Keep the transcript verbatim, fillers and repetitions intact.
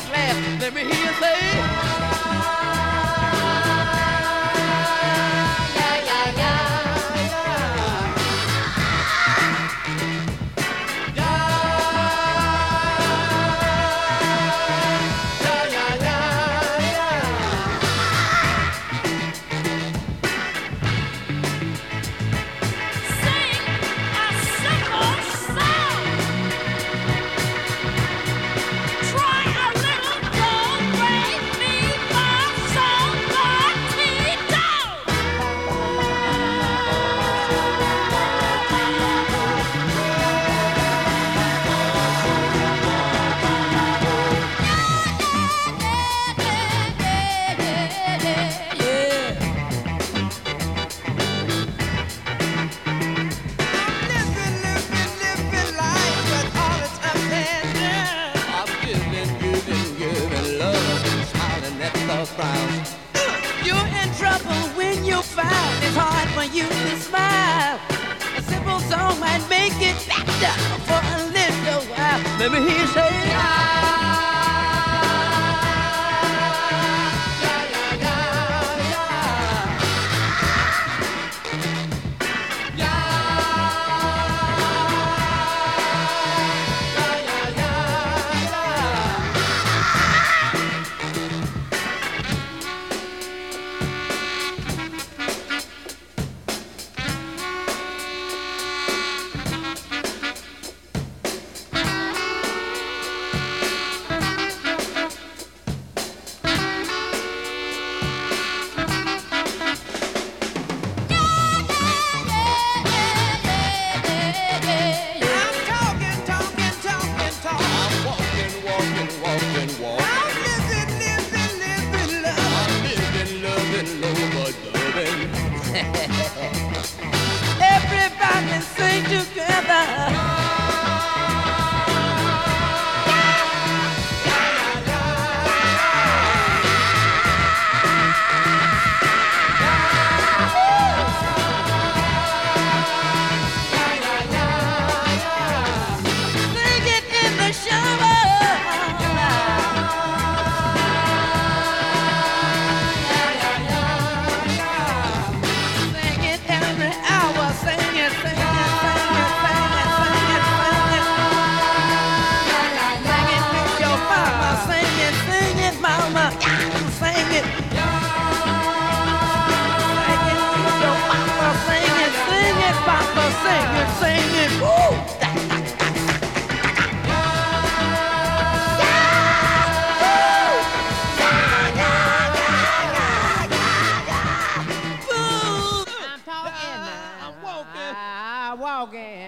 at last. Let me hear you say, yeah, yeah, yeah, yeah. You're in trouble when you find it's hard for you to smile. A simple song might make it better for a little while. Let me hear you say, everybody sing together. Sing it in the shower. Sing it, sing it, woo! I'm talking now. I'm walking. I'm walking.